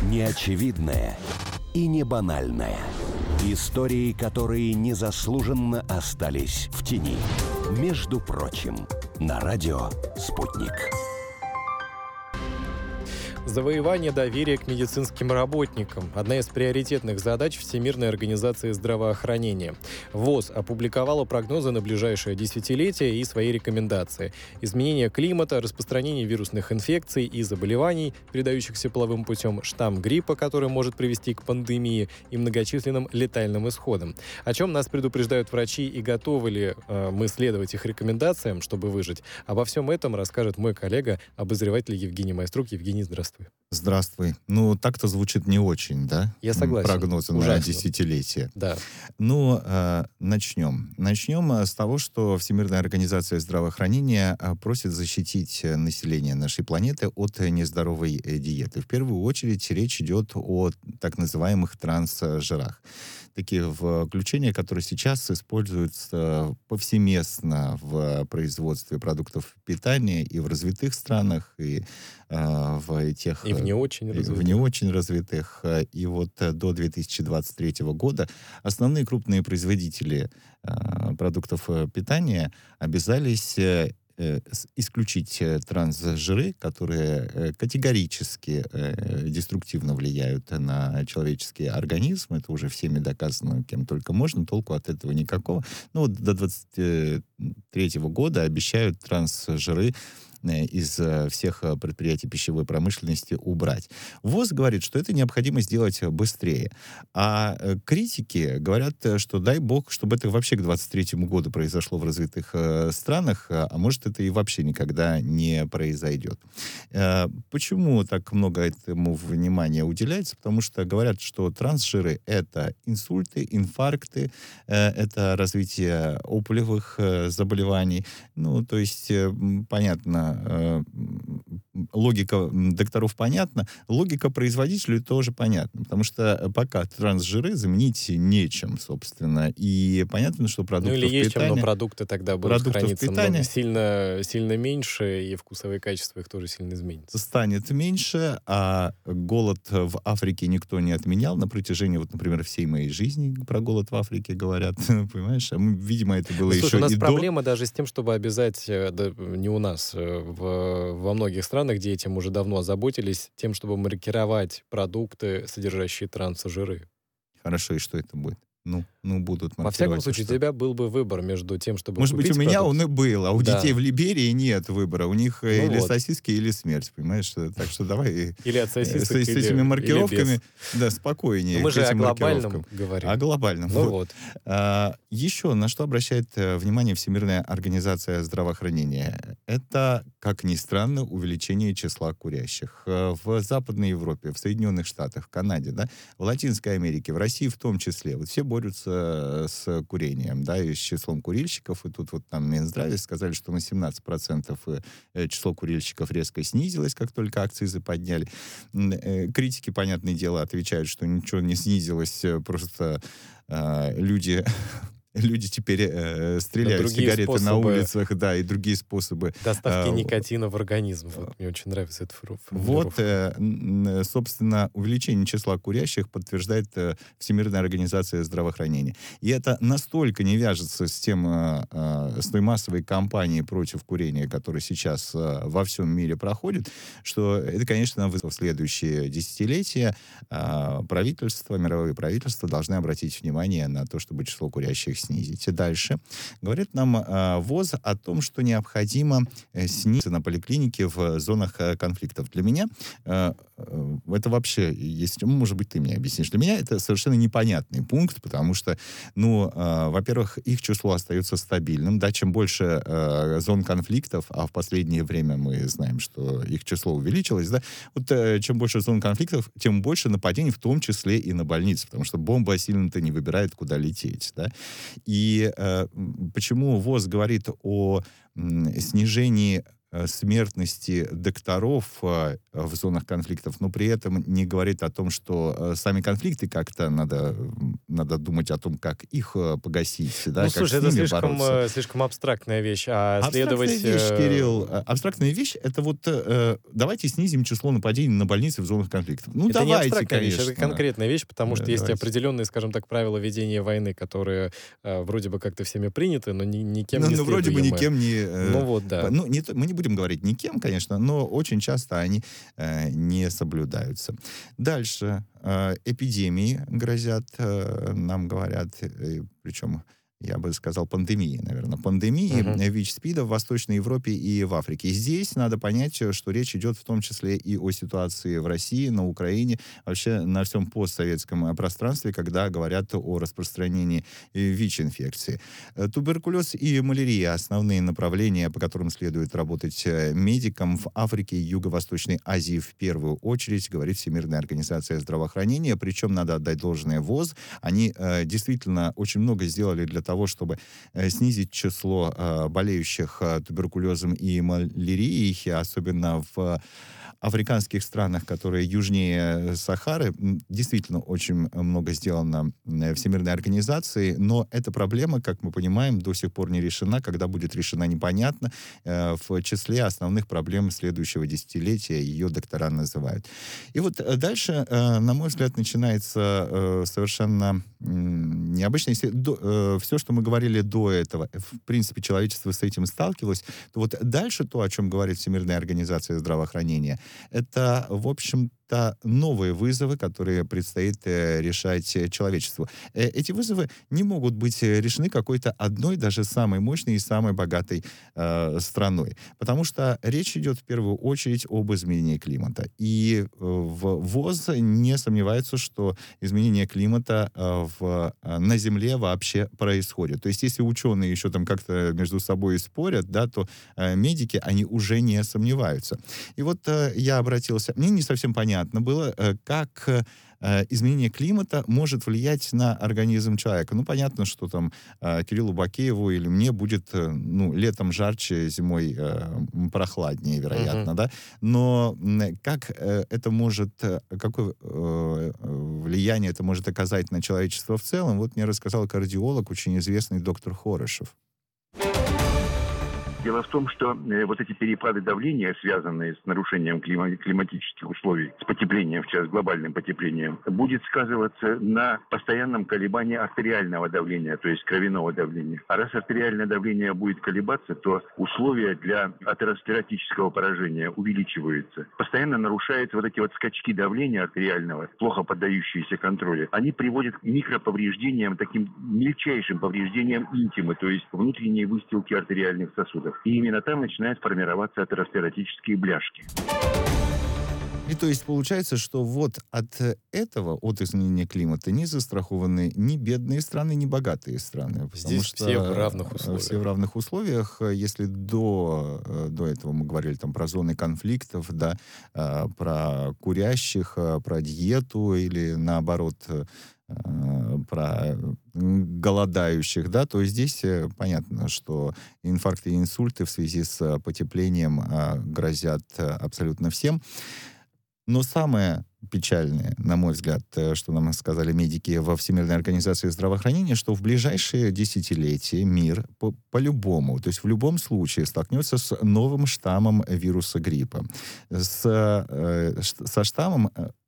Неочевидное и не банальное. Истории, которые незаслуженно остались в тени. Между прочим, на радио «Спутник». Завоевание доверия к медицинским работникам – одна из приоритетных задач Всемирной организации здравоохранения. ВОЗ опубликовала прогнозы на ближайшее десятилетие и свои рекомендации. Изменение климата, распространение вирусных инфекций и заболеваний, передающихся половым путем, штамм гриппа, который может привести к пандемии и многочисленным летальным исходам. О чем нас предупреждают врачи и готовы ли мы следовать их рекомендациям, чтобы выжить? Обо всем этом расскажет мой коллега, обозреватель Евгений Майструк. Евгений, здравствуй. Здравствуй. Ну, так-то звучит не очень, да? Я согласен. Прогнозы Ужасно. на десятилетие. Да. Ну, начнем. Начнем с того, что Всемирная организация здравоохранения просит защитить население нашей планеты от нездоровой диеты. В первую очередь речь идет о так называемых трансжирах. Такие включения, которые сейчас используются повсеместно в производстве продуктов питания и в развитых странах, и в тех... И в не очень развитых. В не очень развитых. И вот до 2023 года основные крупные производители продуктов питания обязались исключить трансжиры, которые категорически деструктивно влияют на человеческий организм. Это уже всеми доказано, кем только можно, толку от этого никакого. Ну вот до 2023 года обещают трансжиры из всех предприятий пищевой промышленности убрать. ВОЗ говорит, что это необходимо сделать быстрее. А критики говорят, что дай бог, чтобы это вообще к 2023 году произошло в развитых странах, а может это и вообще никогда не произойдет. Почему так много этому внимания уделяется? Потому что говорят, что трансжиры — это инсульты, инфаркты, это развитие опухолевых заболеваний. Ну, то есть, понятно, логика докторов понятна, логика производителей тоже понятна, потому что пока трансжиры заменить нечем, собственно, и понятно, что продуктов питания... Ну или есть питания, чем, но продукты тогда будут храниться питания сильно меньше, и вкусовые качества их тоже сильно изменятся. Станет меньше, а голод в Африке никто не отменял на протяжении, вот, например, всей моей жизни про голод в Африке говорят, понимаешь? А видимо, это было еще и до... у нас проблема даже с тем, чтобы обязать, не у нас, во многих странах, где этим уже давно озаботились, тем, чтобы маркировать продукты, содержащие трансжиры. Хорошо, и что это будет? Ну, будут маркировать. Во всяком случае, у тебя был бы выбор между тем, чтобы может быть, у меня он и был, а у детей в Либерии нет выбора. У них или сосиски, или смерть, понимаешь? Так что давай или от сосисок, с этими маркировками спокойнее. Мы же о глобальном говорим. О глобальном. Еще на что обращает внимание Всемирная организация здравоохранения? Это, как ни странно, увеличение числа курящих. В Западной Европе, в Соединенных Штатах, в Канаде, да, в Латинской Америке, в России в том числе. Вот все борются с курением, да, и с числом курильщиков. И тут вот там Минздраве сказали, что на 17% число курильщиков резко снизилось, как только акцизы подняли. Критики, понятное дело, отвечают, что ничего не снизилось, просто люди теперь стреляют сигареты способы на улицах, да, и другие способы доставки никотина в организм. Вот, мне очень нравится эта формулировка. Вот, собственно, увеличение числа курящих подтверждает Всемирная организация здравоохранения. И это настолько не вяжется с той массовой кампанией против курения, которая сейчас во всем мире проходит, что это, конечно, в следующее десятилетие мировые правительства должны обратить внимание на то, чтобы число курящих снизить. И дальше говорит нам ВОЗ о том, что необходимо снизить на поликлинике в зонах конфликтов. Для меня это вообще, если, может быть, ты мне объяснишь, для меня это совершенно непонятный пункт, потому что, во-первых, их число остается стабильным, да, чем больше зон конфликтов, а в последнее время мы знаем, что их число увеличилось, да, вот чем больше зон конфликтов, тем больше нападений, в том числе и на больницы, потому что бомба сильно-то не выбирает, куда лететь, да. И почему ВОЗ говорит о снижении смертности докторов в зонах конфликтов, но при этом не говорит о том, что сами конфликты как-то надо надо думать о том, как их погасить, да, Ну, как слушай, с это ними бороться. слишком абстрактная вещь. А Абстрактная следовать... вещь, Кирилл, абстрактная вещь, это вот давайте снизим число нападений на больницы в зонах конфликтов. Ну, Это не давайте, абстрактная вещь, конечно. это конкретная вещь, потому что есть Давайте. определенные, скажем так, правила ведения войны, которые вроде бы как-то всеми приняты, но никем не Ну, вроде бы следуемы. никем не... Ну вот, да. Ну, мы не будем говорить никем, конечно, но очень часто они не соблюдаются. Дальше. Эпидемии грозят, нам говорят, причем... Я бы сказал, пандемии, наверное. Пандемии ВИЧ-СПИДа в Восточной Европе и в Африке. И здесь надо понять, что речь идет в том числе и о ситуации в России, на Украине, вообще на всем постсоветском пространстве, когда говорят о распространении ВИЧ-инфекции. Туберкулез и малярия — основные направления, по которым следует работать медикам в Африке и Юго-Восточной Азии в первую очередь, говорит Всемирная организация здравоохранения. Причем надо отдать должное ВОЗ. Они действительно очень много сделали для того, чтобы снизить число болеющих туберкулезом и малярией, особенно в африканских странах, которые южнее Сахары. Действительно, очень много сделано Всемирной организацией, но эта проблема, как мы понимаем, до сих пор не решена. Когда будет решена, непонятно. В числе основных проблем следующего десятилетия ее доктора называют. И вот дальше, на мой взгляд, начинается совершенно необычно. Если все, что мы говорили до этого, в принципе, человечество с этим сталкивалось, то вот дальше то, о чем говорит Всемирная организация здравоохранения, это, в общем-то, новые вызовы, которые предстоит решать человечеству. Эти вызовы не могут быть решены какой-то одной, даже самой мощной и самой богатой страной. Потому что речь идет в первую очередь об изменении климата. И в ВОЗ не сомневаются, что изменение климата на Земле вообще происходит. То есть если ученые еще там как-то между собой спорят, да, то медики, они уже не сомневаются. И вот я обратился... Мне не совсем понятно было, как изменение климата может влиять на организм человека. Ну, понятно, что там Кириллу Бакееву или мне будет, летом жарче, зимой прохладнее, вероятно, да? Но как это может, какое влияние это может оказать на человечество в целом, вот мне рассказал кардиолог, очень известный доктор Хорошев. Дело в том, что вот эти перепады давления, связанные с нарушением климатических условий, с потеплением, с глобальным потеплением, будет сказываться на постоянном колебании артериального давления, то есть кровяного давления. А раз артериальное давление будет колебаться, то условия для атеросклеротического поражения увеличиваются. Постоянно нарушаются вот эти вот скачки давления артериального, плохо поддающиеся контролю. Они приводят к микроповреждениям, таким мельчайшим повреждениям интимы, то есть внутренней выстилки артериальных сосудов. И именно там начинают формироваться атеросклеротические бляшки. И то есть получается, что вот от этого, от изменения климата, не застрахованы ни бедные страны, ни богатые страны. Здесь что все в равных условиях. Все в равных условиях. Если до этого мы говорили там про зоны конфликтов, да, про курящих, про диету или наоборот про голодающих, да, то здесь понятно, что инфаркты и инсульты в связи с потеплением грозят абсолютно всем. Но самое печальное, на мой взгляд, что нам сказали медики во Всемирной организации здравоохранения, что в ближайшие десятилетия мир по-любому, то есть в любом случае столкнется с новым штаммом вируса гриппа. Со штаммом,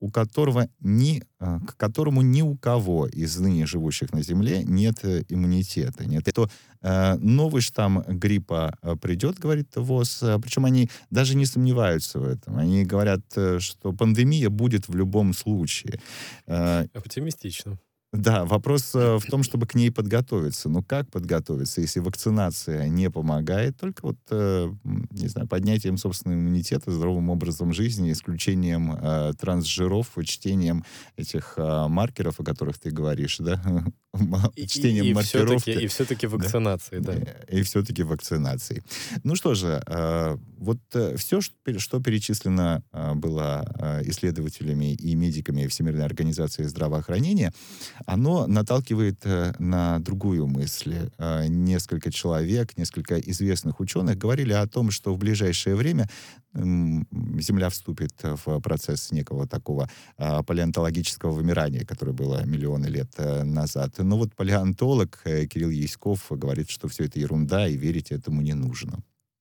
к которому ни у кого из ныне живущих на Земле нет иммунитета. Нет. То новый штамм гриппа придет, говорит ВОЗ, причем они даже не сомневаются в этом. Они говорят, что пандемия будет в любом случае. Оптимистично. Да, вопрос в том, чтобы к ней подготовиться. Но как подготовиться, если вакцинация не помогает? Только вот, не знаю, поднятием собственного иммунитета, здоровым образом жизни, исключением трансжиров, чтением этих маркеров, о которых ты говоришь, да? чтением маркировки. И все-таки вакцинации, да. И все-таки вакцинации. Ну что же, вот все, что перечислено было исследователями и медиками Всемирной организации здравоохранения, оно наталкивает на другую мысль. Несколько человек, несколько известных ученых говорили о том, что в ближайшее время Земля вступит в процесс некого такого палеонтологического вымирания, которое было миллионы лет назад. Но вот палеонтолог Кирилл Яськов говорит, что все это ерунда, и верить этому не нужно.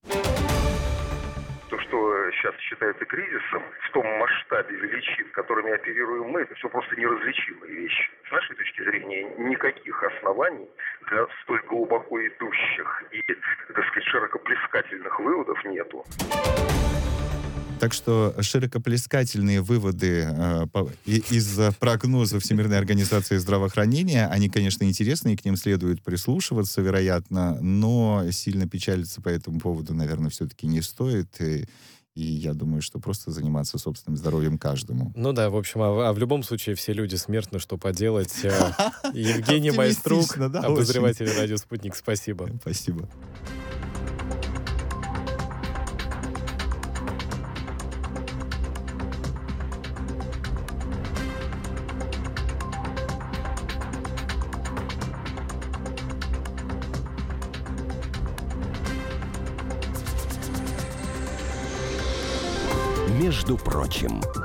То, что сейчас считается кризисом, в том масштабе величин, которыми оперируем мы, это все просто неразличимые вещи. С нашей точки зрения, никаких оснований для столь глубоко идущих и, так сказать, широкоплескательных выводов нету. Так что широкоплескательные выводы из прогноза Всемирной организации здравоохранения, они, конечно, интересны, и к ним следует прислушиваться, вероятно, но сильно печалиться по этому поводу, наверное, все-таки не стоит. И я думаю, что просто заниматься собственным здоровьем каждому. Ну да, в общем, а в любом случае все люди смертны, что поделать. Евгений Майструк, обозреватель радио «Спутник», спасибо. Спасибо. Между прочим.